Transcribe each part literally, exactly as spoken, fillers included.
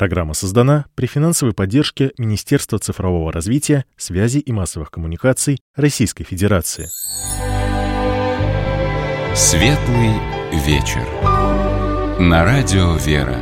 Программа создана при финансовой поддержке Министерства цифрового развития, связи и массовых коммуникаций Российской Федерации. Светлый вечер. На радио «Вера».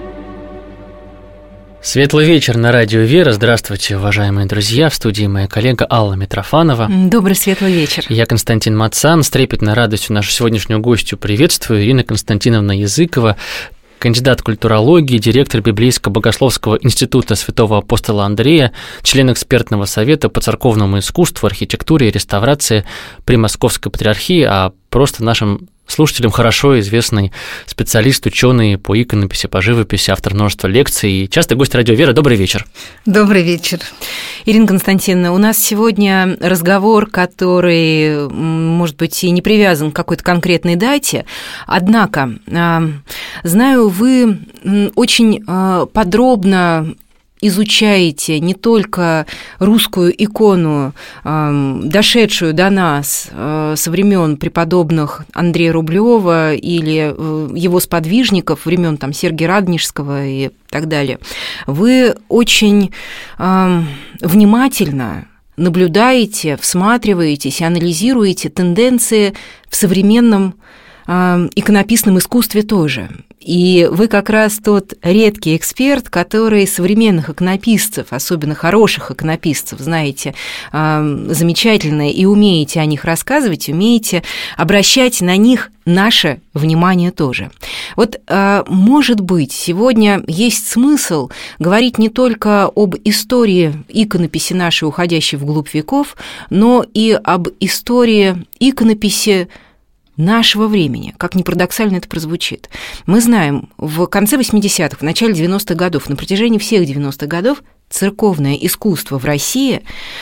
Светлый вечер на радио «Вера». Здравствуйте, уважаемые друзья. В студии моя коллега Алла Митрофанова. Добрый светлый вечер. Я Константин Мацан. С трепетной радостью нашу сегодняшнюю гостью приветствую. Ирина Константиновна Языкова, кандидат культурологии, директор Библейско-богословского института святого апостола Андрея, член экспертного совета по церковному искусству, архитектуре и реставрации при Московской патриархии, а просто нашим слушателям хорошо известный специалист, ученый по иконописи, по живописи, автор множества лекций и частый гость радио «Вера». Добрый вечер. Добрый вечер. Ирина Константиновна, у нас сегодня разговор, который, может быть, и не привязан к какой-то конкретной дате, однако, знаю, вы очень подробно изучаете не только русскую икону, дошедшую до нас со времен преподобных Андрея Рублева или его сподвижников, времен там Сергия Радонежского и так далее. Вы очень внимательно наблюдаете, всматриваетесь и анализируете тенденции в современном иконописном искусстве тоже. И вы как раз тот редкий эксперт, который современных иконописцев, особенно хороших иконописцев, знаете замечательно и умеете о них рассказывать, умеете обращать на них наше внимание тоже. Вот, может быть, сегодня есть смысл говорить не только об истории иконописи нашей, уходящей вглубь веков, но и об истории иконописи нашего времени, как ни парадоксально это прозвучит. Мы знаем, в конце восьмидесятых, в начале девяностых годов, на протяжении всех девяностых годов церковное искусство в России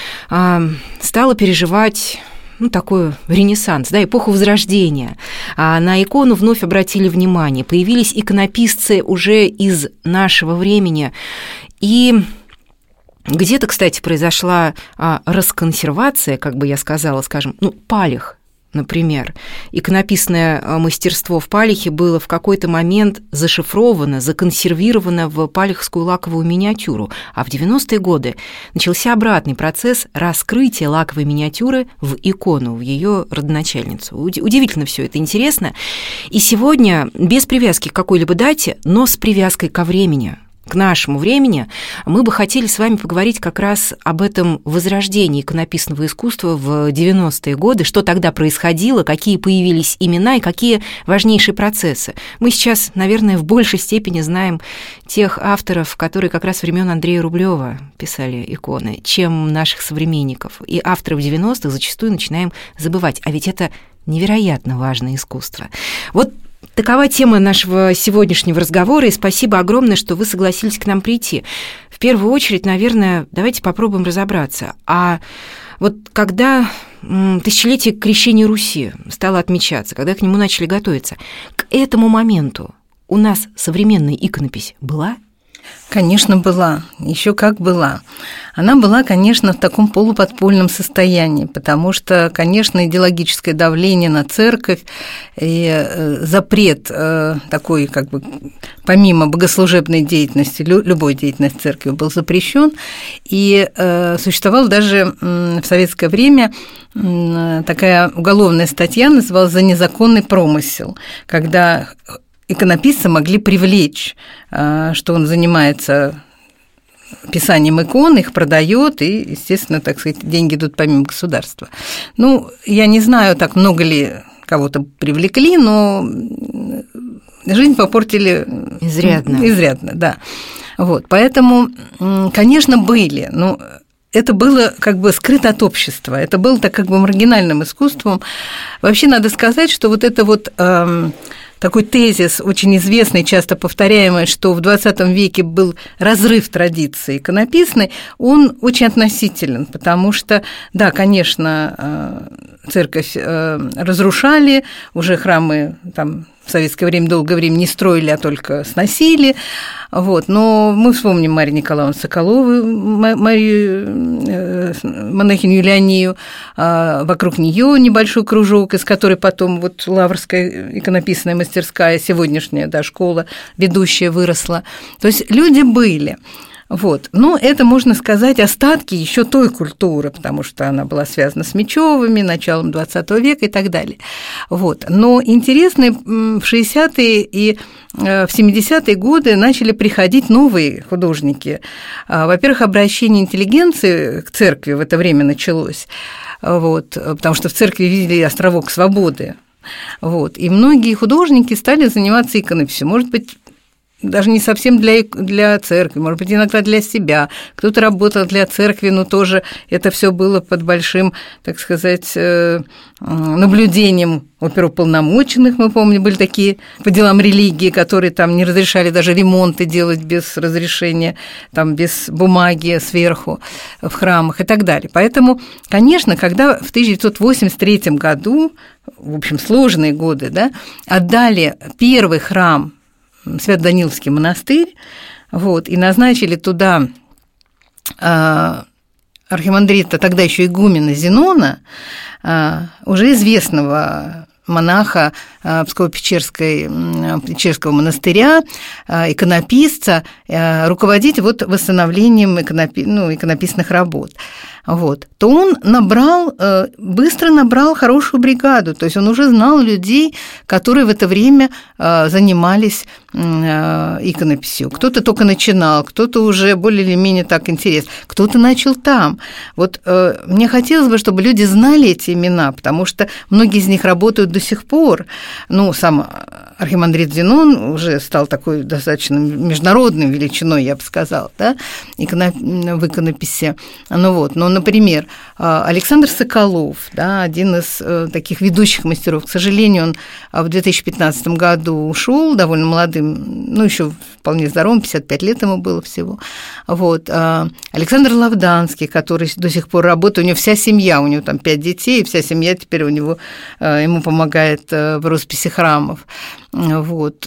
стало переживать ну, такой ренессанс, да, эпоху Возрождения. На икону вновь обратили внимание, появились иконописцы уже из нашего времени. И где-то, кстати, произошла расконсервация, как бы я сказала, скажем, ну, Палих, например. Иконописное мастерство в Палихе было в какой-то момент зашифровано, законсервировано в палихскую лаковую миниатюру, а в девяностые годы начался обратный процесс раскрытия лаковой миниатюры в икону, в ее родоначальницу. Удивительно все это, интересно. И сегодня без привязки к какой-либо дате, но с привязкой ко времени, к нашему времени, мы бы хотели с вами поговорить как раз об этом возрождении иконописного искусства в девяностые годы, что тогда происходило, какие появились имена и какие важнейшие процессы. Мы сейчас, наверное, в большей степени знаем тех авторов, которые как раз времен Андрея Рублева писали иконы, чем наших современников. И авторов девяностых зачастую начинаем забывать. А ведь это невероятно важное искусство. Вот такова тема нашего сегодняшнего разговора, и спасибо огромное, что вы согласились к нам прийти. В первую очередь, наверное, давайте попробуем разобраться. А вот когда тысячелетие крещения Руси стало отмечаться, когда к нему начали готовиться, к этому моменту у нас современная иконопись была? Конечно, была. Еще как была. Она была, конечно, в таком полуподпольном состоянии, потому что, конечно, идеологическое давление на церковь и запрет такой, как бы, помимо богослужебной деятельности, любой деятельности церкви был запрещен, и существовала даже в советское время такая уголовная статья, называлась «За незаконный промысел», когда иконописца могли привлечь, что он занимается писанием икон, их продает, и, естественно, так сказать, деньги идут помимо государства. Ну, я не знаю, так много ли кого-то привлекли, но жизнь попортили изрядно. Изрядно, да. Вот, поэтому, конечно, были, но это было как бы скрыто от общества, это было так как бы маргинальным искусством. Вообще надо сказать, что вот это вот такой тезис, очень известный, часто повторяемый, что в двадцатом веке был разрыв традиции иконописной, он очень относителен, потому что, да, конечно, церковь разрушали, уже храмы там в советское время долгое время не строили, а только сносили. Вот. Но мы вспомним Марию Николаевну Соколову, Марию, монахиню Юлианию, вокруг нее небольшой кружок, из которой потом вот Лаврская иконописная мастерская, сегодняшняя, да, школа ведущая выросла. То есть люди были. Вот. Но это, можно сказать, остатки еще той культуры, потому что она была связана с Мечевыми, началом двадцатого века и так далее. Вот. Но интересно, в шестидесятые и в семидесятые годы начали приходить новые художники. Во-первых, обращение интеллигенции к церкви в это время началось, вот, потому что в церкви видели островок свободы. Вот. И многие художники стали заниматься иконописью. Может быть, даже не совсем для, для церкви, может быть, иногда для себя. Кто-то работал для церкви, но тоже это все было под большим, так сказать, наблюдением оперуполномоченных, мы помним, были такие по делам религии, которые там не разрешали даже ремонты делать без разрешения, там, без бумаги сверху в храмах и так далее. Поэтому, конечно, когда в тысяча девятьсот восемьдесят третьем году, в общем, сложные годы, да, отдали первый храм Свято-Даниловский монастырь, вот, и назначили туда э, архимандрита, тогда еще игумена Зенона, э, уже известного монаха э, Псково-Печерской, Печерского монастыря, э, иконописца, э, руководить вот восстановлением иконопи, ну, иконописных работ. Вот, то он набрал, быстро набрал хорошую бригаду, то есть он уже знал людей, которые в это время занимались иконописью. Кто-то только начинал, кто-то уже более или менее так интересно, кто-то начал там. Вот мне хотелось бы, чтобы люди знали эти имена, потому что многие из них работают до сих пор. Ну, сам архимандрит Зенон уже стал такой достаточно международной величиной, я бы сказала, да, в иконописи. Ну вот, но, например, Александр Соколов, да, один из таких ведущих мастеров, к сожалению, он в две тысячи пятнадцатом году ушел довольно молодым, ну, еще вполне здоровым, пятьдесят пять лет ему было всего. Вот. Александр Лавданский, который до сих пор работает, у него вся семья, у него там пять детей, и вся семья теперь у него, ему помогает в росписи храмов. Вот.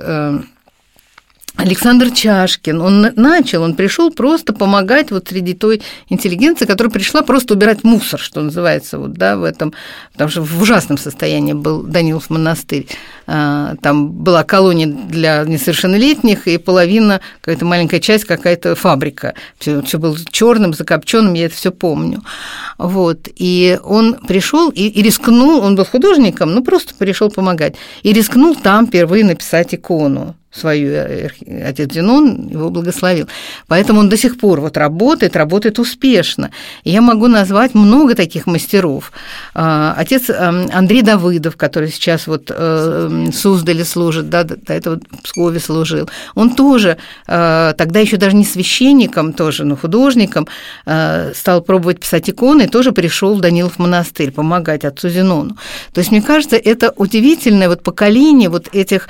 Александр Чашкин, он начал, он пришел просто помогать вот среди той интеллигенции, которая пришла просто убирать мусор, что называется, вот, да, в этом, потому что в ужасном состоянии был Данилов монастырь. Там была колония для несовершеннолетних, и половина, какая-то маленькая часть, какая-то фабрика. Все, все было черным, закопченным, я это все помню. Вот. И он пришел и, и рискнул, он был художником, ну просто пришел помогать, и рискнул там впервые написать икону свою, отец Зенон его благословил. Поэтому он до сих пор вот работает, работает успешно. И я могу назвать много таких мастеров. Отец Андрей Давыдов, который сейчас вот в Суздале служит, да, до этого в Пскове служил, он тоже, тогда еще даже не священником, тоже, но художником, стал пробовать писать иконы, и тоже пришел в Данилов монастырь помогать отцу Зенону. То есть, мне кажется, это удивительное вот поколение вот этих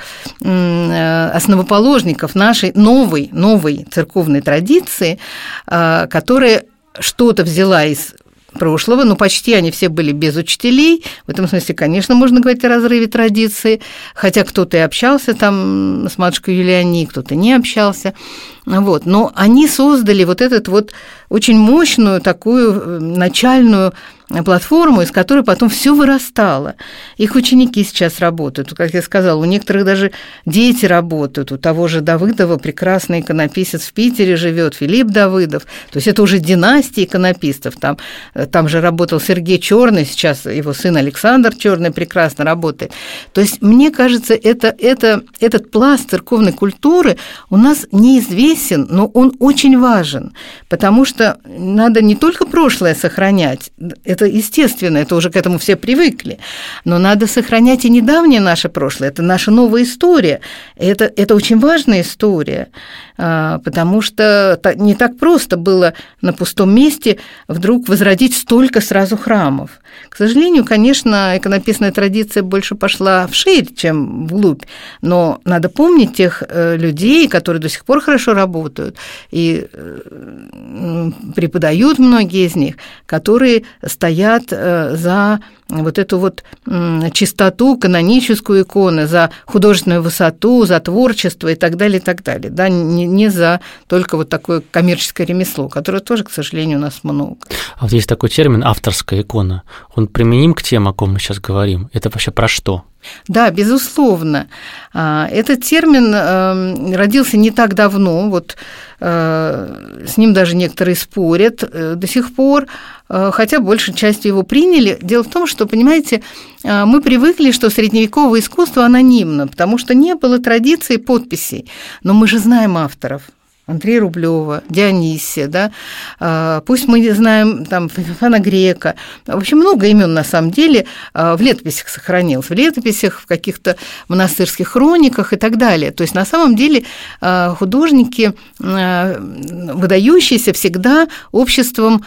основоположников нашей новой, новой церковной традиции, которая что-то взяла из прошлого, но почти они все были без учителей. В этом смысле, конечно, можно говорить о разрыве традиции, хотя кто-то и общался там с матушкой Юлианией, кто-то не общался. Вот. Но они создали вот эту вот очень мощную такую начальную платформу, из которой потом все вырастало. Их ученики сейчас работают. Как я сказала, у некоторых даже дети работают. У того же Давыдова прекрасный иконописец в Питере живет, Филипп Давыдов. То есть это уже династия иконописцев. Там, там же работал Сергей Черный, сейчас его сын Александр Черный прекрасно работает. То есть, мне кажется, это, это, этот пласт церковной культуры у нас неизвестен, но он очень важен, потому что надо не только прошлое сохранять, это естественно, это уже к этому все привыкли, но надо сохранять и недавнее наше прошлое, это наша новая история, это, это очень важная история, потому что не так просто было на пустом месте вдруг возродить столько сразу храмов. К сожалению, конечно, иконописная традиция больше пошла вширь, чем вглубь, но надо помнить тех людей, которые до сих пор хорошо работают и преподают, многие из них, которые стоят за вот эту вот чистоту каноническую иконы, за художественную высоту, за творчество и так далее, и так далее, да, не, не за только вот такое коммерческое ремесло, которое тоже, к сожалению, у нас много. А вот есть такой термин «авторская икона». Он применим к тем, о ком мы сейчас говорим? Это вообще про что? Да, безусловно. Этот термин родился не так давно, вот с ним даже некоторые спорят до сих пор, хотя большей частью его приняли. Дело в том, что, понимаете, мы привыкли, что средневековое искусство анонимно, потому что не было традиции подписей, но мы же знаем авторов. Андрея Рублёва, Дионисия, да, пусть мы знаем там Феофана Грека, в общем, много имен на самом деле в летописях сохранилось, в летописях, в каких-то монастырских хрониках и так далее. То есть на самом деле художники, выдающиеся, всегда обществом,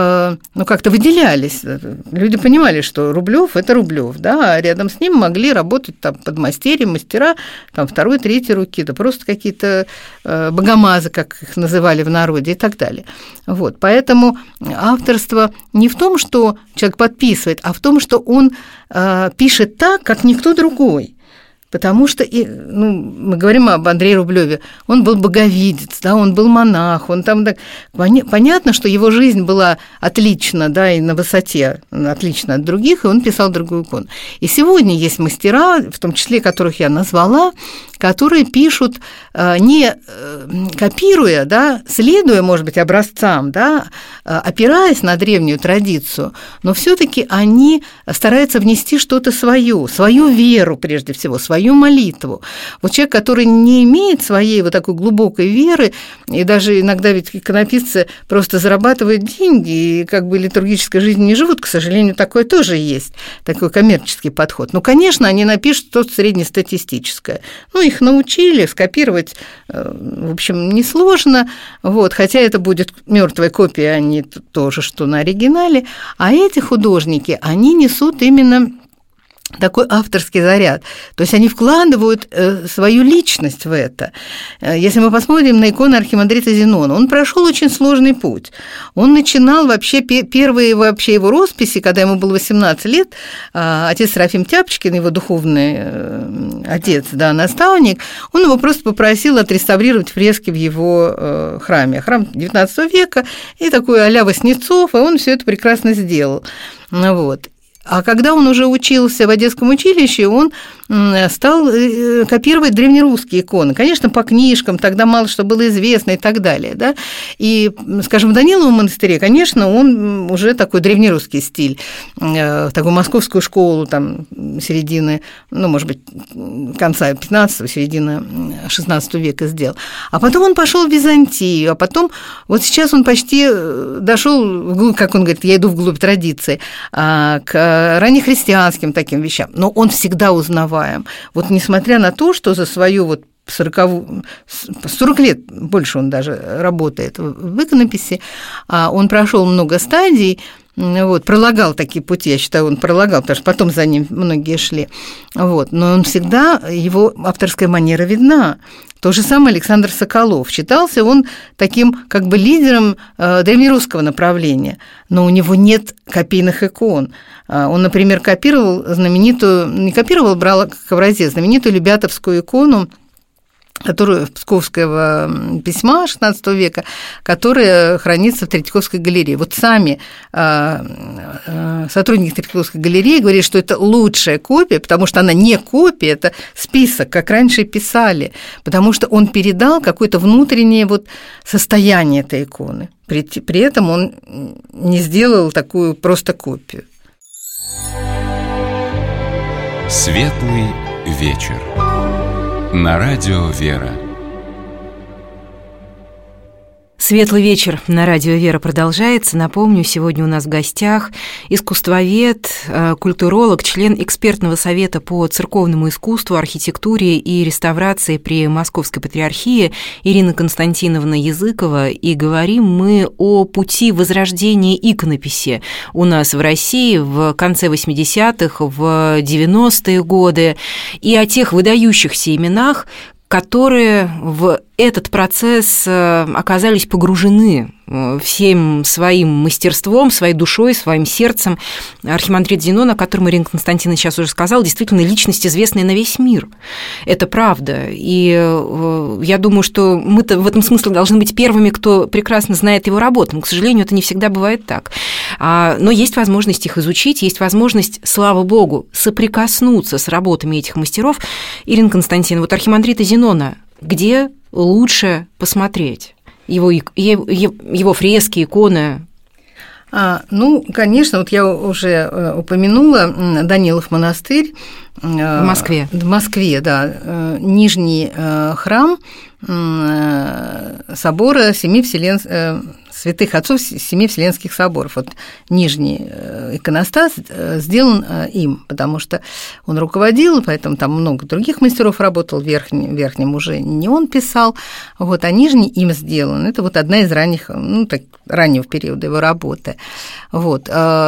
ну, как-то выделялись. Люди понимали, что Рублёв – это Рублёв, да, а рядом с ним могли работать там подмастерья, мастера, там второй, третьей руки, да просто какие-то богомазы, как их называли в народе, и так далее. Вот. Поэтому авторство не в том, что человек подписывает, а в том, что он э, пишет так, как никто другой. Потому что, ну, мы говорим об Андрее Рублёве, он был боговидец, да, он был монах, он там, да, понятно, что его жизнь была отлична, да, и на высоте, отлична от других, и он писал другую икону. И сегодня есть мастера, в том числе, которых я назвала, которые пишут, не копируя, да, следуя, может быть, образцам, да, опираясь на древнюю традицию, но все-таки они стараются внести что-то свое, свою веру, прежде всего, свою молитву. Вот человек, который не имеет своей вот такой глубокой веры, и даже иногда ведь иконописцы просто зарабатывают деньги, и как бы литургической жизнью не живут, к сожалению, такое тоже есть, такой коммерческий подход. Ну, конечно, они напишут что-то среднестатистическое. Ну, их научили, скопировать, в общем, несложно, вот, хотя это будет мертвая копия, а не то же, что на оригинале. А эти художники, они несут именно такой авторский заряд. То есть они вкладывают свою личность в это. Если мы посмотрим на икону архимандрита Зенона, он прошел очень сложный путь. Он начинал вообще, первые вообще его росписи, когда ему было восемнадцать лет, отец Серафим Тяпочкин, его духовный отец, да, наставник, он его просто попросил отреставрировать фрески в его храме. Храм девятнадцатого века, и такой а-ля Васнецов, и он все это прекрасно сделал. Вот. А когда он уже учился в Одесском училище, он стал копировать древнерусские иконы. Конечно, по книжкам, тогда мало что было известно и так далее. Да? И, скажем, в Даниловом монастыре, конечно, он уже такой древнерусский стиль, такую московскую школу там, середины, ну, может быть, конца пятнадцатого, середины шестнадцатого века сделал. А потом он пошел в Византию, а потом, вот сейчас он почти дошел, как он говорит, я иду вглубь традиции, к раннехристианским таким вещам, но он всегда узнаваем. Вот несмотря на то, что за свою вот сорок лет, больше он даже работает в иконописи, он прошел много стадий, вот, пролагал такие пути, я считаю, он пролагал, потому что потом за ним многие шли, вот, но он всегда, его авторская манера видна. То же самое Александр Соколов. Считался он таким как бы лидером древнерусского направления, но у него нет копийных икон. Он, например, копировал знаменитую, не копировал, брал как образец знаменитую Любятовскую икону, которую Псковского письма шестнадцатого века, которая хранится в Третьяковской галерее. Вот сами сотрудники Третьяковской галереи говорят, что это лучшая копия, потому что она не копия, это список, как раньше писали, потому что он передал какое-то внутреннее вот состояние этой иконы. При, при этом он не сделал такую просто копию. Светлый вечер. На радио «Вера». Светлый вечер на радио «Вера» продолжается. Напомню, сегодня у нас в гостях искусствовед, культуролог, член экспертного совета по церковному искусству, архитектуре и реставрации при Московской патриархии Ирина Константиновна Языкова. И говорим мы о пути возрождения иконописи у нас в России в конце восьмидесятых, в девяностые годы, и о тех выдающихся именах, которые в этот процесс оказались погружены всем своим мастерством, своей душой, своим сердцем. Архимандрит Зенон, о котором Ирина Константиновна сейчас уже сказала, действительно личность, известная на весь мир. Это правда. И я думаю, что мы-то в этом смысле должны быть первыми, кто прекрасно знает его работу. Но, к сожалению, это не всегда бывает так. Но есть возможность их изучить, есть возможность, слава богу, соприкоснуться с работами этих мастеров. Ирина Константиновна, вот архимандрита Зенона, где лучше посмотреть? Его, его фрески, иконы? А, ну, конечно, вот я уже упомянула Данилов монастырь. В Москве. В Москве, да. Нижний храм собора Семи Вселен... святых отцов Семи Вселенских соборов. Вот нижний иконостас сделан им, потому что он руководил, поэтому там много других мастеров работал, верхним, верхним уже не он писал, вот, а нижний им сделан. Это вот одна из ранних, ну, так, раннего периода его работы. Вот.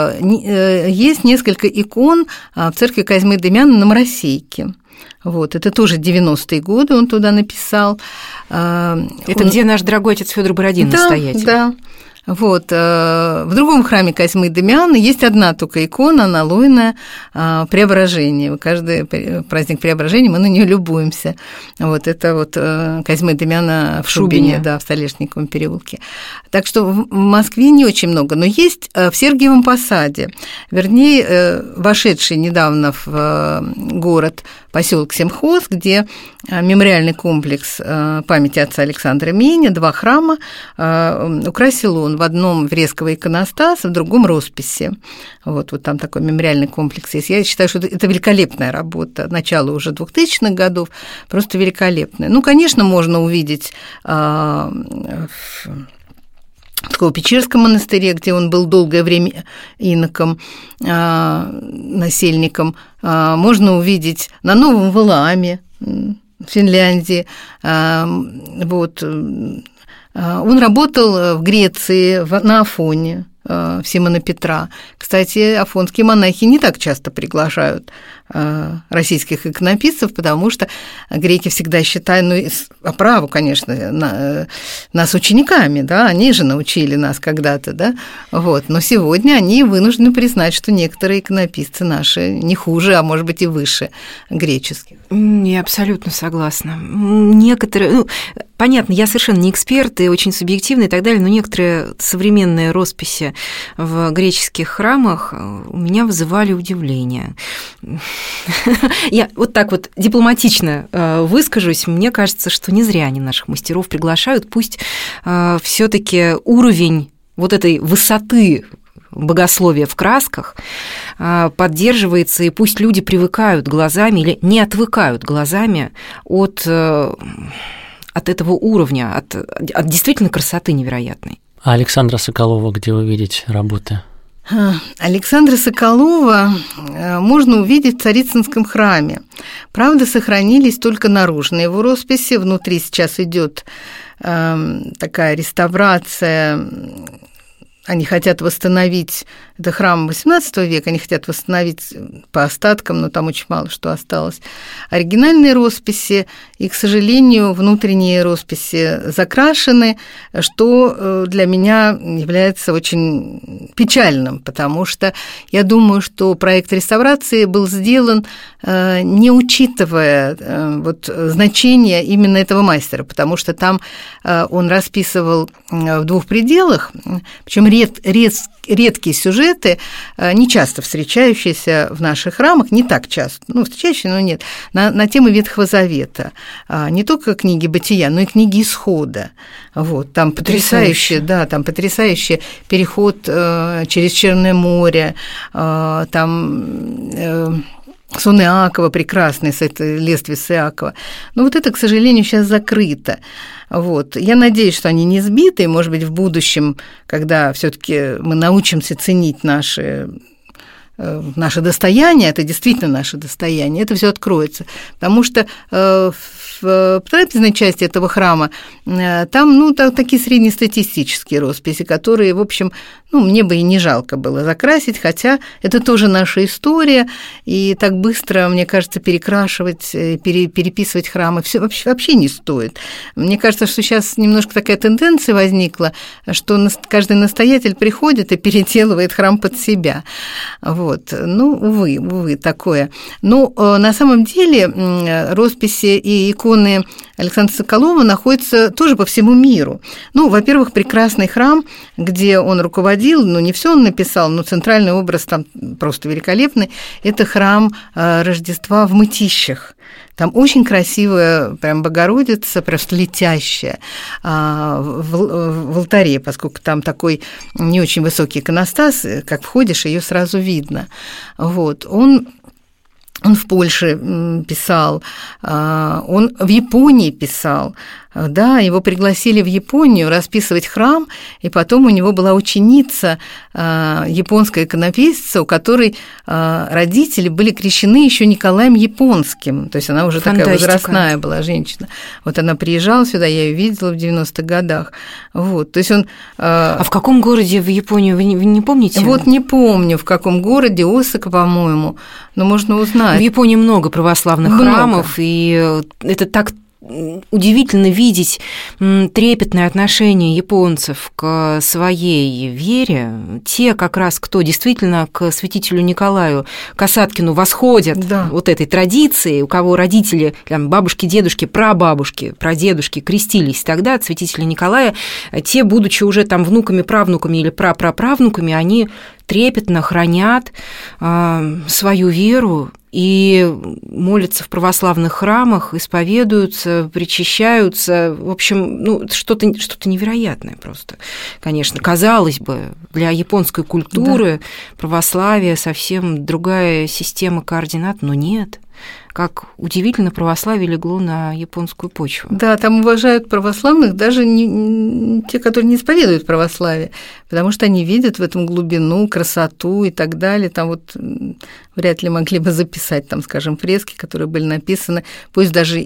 Есть несколько икон в церкви Козьмы Демьяна на Моросейке. Вот, это тоже девяностые годы он туда написал. Это он... где наш дорогой отец Фёдор Бородин, да, настоятель. Да, вот. В другом храме Козьмы Дамиана есть одна только икона, аналойная, Преображение. Каждый праздник Преображения мы на нее любуемся. Вот, это вот Козьмы Дамиана в Шубине, Шубине, да, в Столешниковом переулке. Так что в Москве не очень много, но есть в Сергиевом Посаде, вернее, вошедший недавно в город поселок Семхоз, где мемориальный комплекс памяти отца Александра Меня, два храма, украсил он в одном фресковый иконостас, в другом росписи. Вот, вот там такой мемориальный комплекс есть. Я считаю, что это великолепная работа, начало уже двухтысячных годов, просто великолепная. Ну, конечно, можно увидеть в Псково-Печерском монастыре, где он был долгое время иноком, насельником, можно увидеть на Новом Валааме, в Финляндии. Вот. Он работал в Греции, на Афоне, в Симона Петра. Кстати, афонские монахи не так часто приглашают российских иконописцев, потому что греки всегда считают, ну, по праву, конечно, нас учениками, да, они же научили нас когда-то, да, вот, но сегодня они вынуждены признать, что некоторые иконописцы наши не хуже, а может быть и выше греческих. Я абсолютно согласна. Некоторые, ну, понятно, я совершенно не эксперт и очень субъективный и так далее, но некоторые современные росписи в греческих храмах у меня вызывали удивление. Я вот так вот дипломатично выскажусь. Мне кажется, что не зря они наших мастеров приглашают. Пусть все-таки уровень вот этой высоты богословия в красках поддерживается, и пусть люди привыкают глазами или не отвыкают глазами от, от этого уровня, от, от действительно красоты невероятной. А Александра Соколова где вы видите работы? Александра Соколова можно увидеть в Царицынском храме. Правда, сохранились только наружные его росписи. Внутри сейчас идет такая реставрация. Они хотят восстановить, это храм восемнадцатого века, они хотят восстановить по остаткам, но там очень мало что осталось, оригинальные росписи, и, к сожалению, внутренние росписи закрашены, что для меня является очень печальным, потому что я думаю, что проект реставрации был сделан, не учитывая вот значение именно этого мастера, потому что там он расписывал в двух пределах, причем ред, ред, редкие сюжеты, не часто встречающиеся в наших храмах, не так часто, ну, встречающиеся, но нет, на, на темы Ветхого Завета, не только книги Бытия, но и книги Исхода. Вот, там потрясающий, да, там потрясающий переход э, через Черное море, э, там... Э, сон Иакова прекрасный, с этой лествицы Иакова. Но вот это, к сожалению, сейчас закрыто. Вот. Я надеюсь, что они не сбиты, и, может быть, в будущем, когда все-таки мы научимся ценить наши, наше достояние, это действительно наше достояние, это все откроется. Потому что в трапезной части этого храма там, ну, такие среднестатистические росписи, которые, в общем, ну, мне бы и не жалко было закрасить, хотя это тоже наша история, и так быстро, мне кажется, перекрашивать, пере, переписывать храмы все вообще, вообще не стоит. Мне кажется, что сейчас немножко такая тенденция возникла, что каждый настоятель приходит и переделывает храм под себя. Вот. Ну, увы, увы, такое. Но на самом деле росписи и иконы Александра Соколова находятся тоже по всему миру. Ну, во-первых, прекрасный храм, где он руководил, ну, не все он написал, но центральный образ там просто великолепный, это храм Рождества в Мытищах. Там очень красивая прям Богородица, просто летящая в, в алтаре, поскольку там такой не очень высокий иконостас, как входишь, ее сразу видно. Вот. Он Он в Польше писал, он в Японии писал. Да, его пригласили в Японию расписывать храм, и потом у него была ученица, японская иконописца, у которой родители были крещены еще Николаем Японским, то есть она уже Фантастика. Такая возрастная была женщина. Вот она приезжала сюда, я ее видела в девяностых годах. Вот, то есть он... А в каком городе в Японию, вы не, вы не помните? Вот не помню, в каком городе, Осака, по-моему, но можно узнать. В Японии много православных много. храмов, и это так удивительно видеть трепетное отношение японцев к своей вере. Те как раз, кто действительно к святителю Николаю Касаткину восходят да. вот этой традиции, у кого родители, там, бабушки, дедушки, прабабушки, прадедушки крестились тогда от святителя Николая, те, будучи уже там внуками, правнуками или прапраправнуками, они трепетно хранят э, свою веру и молятся в православных храмах, исповедуются, причащаются. В общем, ну, что-то, что-то невероятное просто, конечно. Казалось бы, для японской культуры да. православие совсем другая система координат, но нет. Как удивительно, православие легло на японскую почву. Да, там уважают православных даже не, не, те, которые не исповедуют православие, потому что они видят в этом глубину, красоту и так далее. Там вот вряд ли могли бы записать, там, скажем, фрески, которые были написаны, пусть даже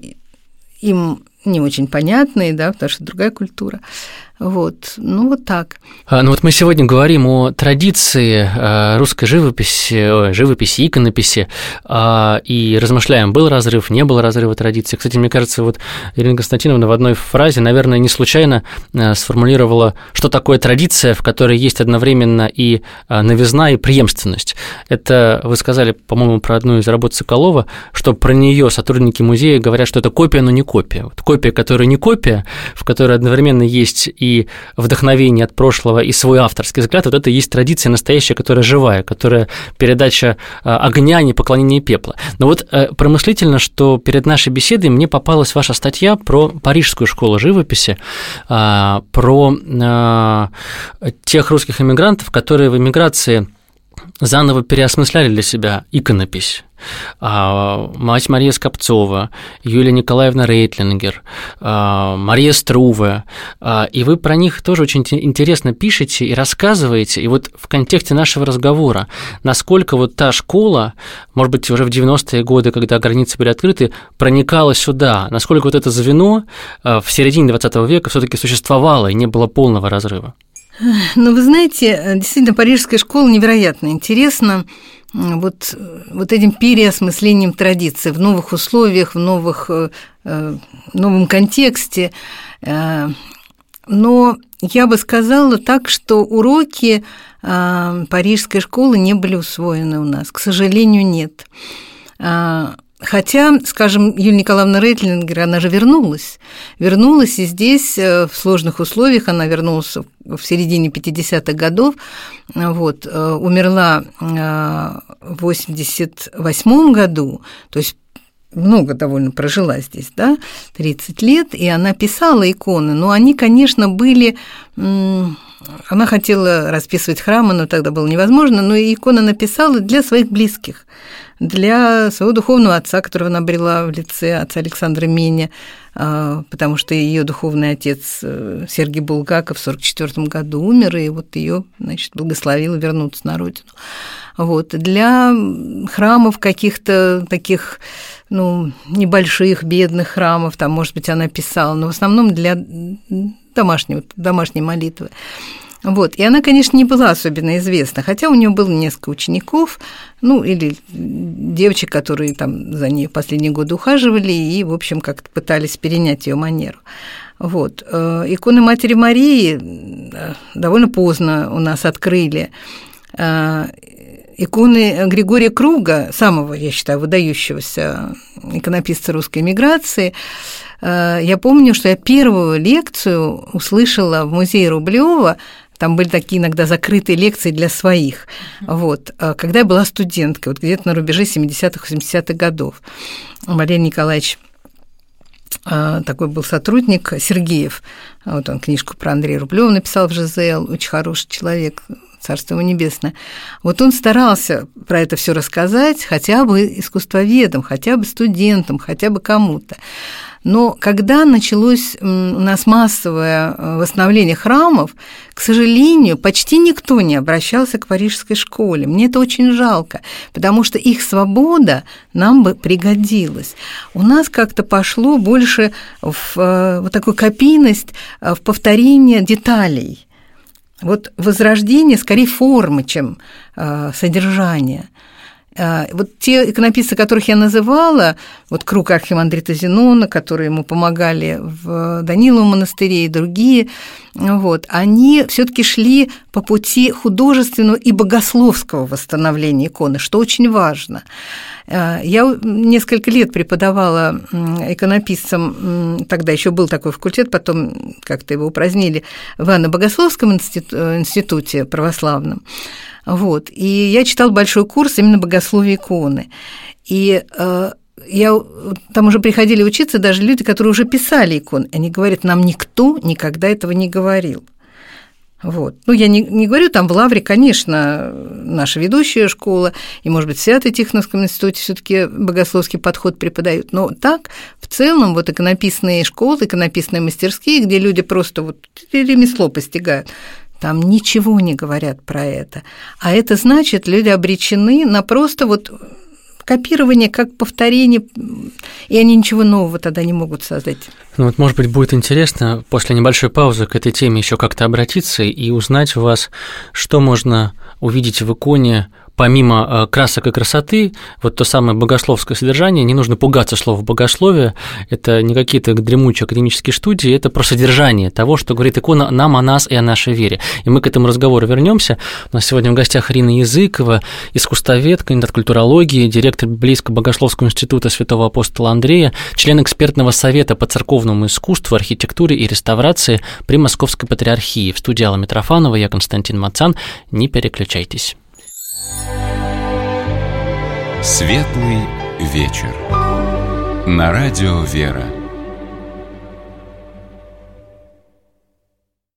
им не очень понятные, да, потому что другая культура. Вот, ну вот так. А, ну вот мы сегодня говорим о традиции русской живописи, живописи, иконописи, а, и размышляем, был разрыв, не был разрыва традиции. Кстати, мне кажется, вот Ирина Константиновна в одной фразе, наверное, не случайно сформулировала, что такое традиция, в которой есть одновременно и новизна, и преемственность. Это вы сказали, по-моему, про одну из работ Соколова, что про нее сотрудники музея говорят, что это копия, но не копия. Вот копия, которая не копия, в которой одновременно есть и и вдохновение от прошлого, и свой авторский взгляд, вот это и есть традиция настоящая, которая живая, которая передача огня, не поклонение пепла. Но вот промыслительно, что перед нашей беседой мне попалась ваша статья про Парижскую школу живописи, про тех русских эмигрантов, которые в эмиграции заново переосмысляли для себя иконопись. Мать Мария Скопцова, Юлия Николаевна Рейтлингер, Мария Струве, и вы про них тоже очень интересно пишете и рассказываете, и вот в контексте нашего разговора, насколько вот та школа, может быть, уже в девяностые годы, когда границы были открыты, проникала сюда, насколько вот это звено в середине двадцатого века все-таки существовало и не было полного разрыва. Ну, вы знаете, действительно, Парижская школа невероятно интересна вот, вот этим переосмыслением традиций в новых условиях, в новых, в новом контексте. Но я бы сказала так, что уроки Парижской школы не были усвоены у нас, к сожалению, нет. Хотя, скажем, Юлия Николаевна Рейтлингер, она же вернулась. Вернулась, и здесь в сложных условиях, она вернулась в середине пятидесятых годов, вот, умерла в восемьдесят восьмом году, то есть много довольно прожила здесь, да, тридцать лет, и она писала иконы, но они, конечно, были... Она хотела расписывать храмы, но тогда было невозможно, но иконы написала для своих близких. для своего духовного отца, которого она обрела в лице отца Александра Меня, потому что ее духовный отец Сергий Булгаков в сорок четвёртом году умер, и вот ее, значит, благословила вернуться на родину. Вот. Для храмов каких-то таких, ну, небольших, бедных храмов, там, может быть, она писала, но в основном для домашнего, домашней молитвы. Вот. И она, конечно, не была особенно известна, хотя у нее было несколько учеников, ну, или девочек, которые там за ней последние годы ухаживали и, в общем, как-то пытались перенять ее манеру. Вот. Иконы Матери Марии довольно поздно у нас открыли. Иконы Григория Круга, самого, я считаю, выдающегося иконописца русской эмиграции, я помню, что я первую лекцию услышала в музее Рублёва. Там были такие иногда закрытые лекции для своих, вот, когда я была студенткой, вот где-то на рубеже семидесятых-восьмидесятых годов. Валерий Николаевич, такой был сотрудник, Сергеев, вот он книжку про Андрея Рублёва написал в ЖЗЛ, очень хороший человек, царство ему небесное. Вот он старался про это все рассказать хотя бы искусствоведам, хотя бы студентам, хотя бы кому-то. Но когда началось у нас массовое восстановление храмов, к сожалению, почти никто не обращался к Парижской школе. Мне это очень жалко, потому что их свобода нам бы пригодилась. У нас как-то пошло больше в вот такую копийность, в повторение деталей. Вот возрождение скорее формы, чем содержание. Вот те иконописцы, которых я называла, вот круг архимандрита Зенона, которые ему помогали в Даниловом монастыре и другие, вот, они все-таки шли по пути художественного и богословского восстановления иконы, что очень важно. Я несколько лет преподавала иконописцам, тогда еще был такой факультет, потом как-то его упразднили, в Иоанно-Богословском институте православном. Вот. И я читала большой курс именно богословия иконы. И э, я, там уже приходили учиться даже люди, которые уже писали иконы. Они говорят, нам никто никогда этого не говорил. Вот. Ну, я не, не говорю, там в Лавре, конечно, наша ведущая школа, и, может быть, в Свято-Тихоновском институте все-таки богословский подход преподают, но так, в целом, вот иконописные школы, иконописные мастерские, где люди просто вот ремесло постигают, там ничего не говорят про это. А это значит, люди обречены на просто вот копирование, как повторение, и они ничего нового тогда не могут создать. Ну вот, может быть, будет интересно после небольшой паузы к этой теме еще как-то обратиться и узнать у вас, что можно увидеть в иконе помимо красок и красоты, вот то самое богословское содержание, не нужно пугаться слова «богословие», это не какие-то дремучие академические студии, это про содержание того, что говорит икона нам о нас и о нашей вере. И мы к этому разговору вернемся. У нас сегодня в гостях Ирина Языкова, искусствовед, кандидат культурологии, директор Библейско-богословского института святого апостола Андрея, член экспертного совета по церковному искусству, архитектуре и реставрации при Московской патриархии. В студии Алла Митрофанова, я Константин Мацан. Не переключайтесь. Светлый вечер. На радио «Вера».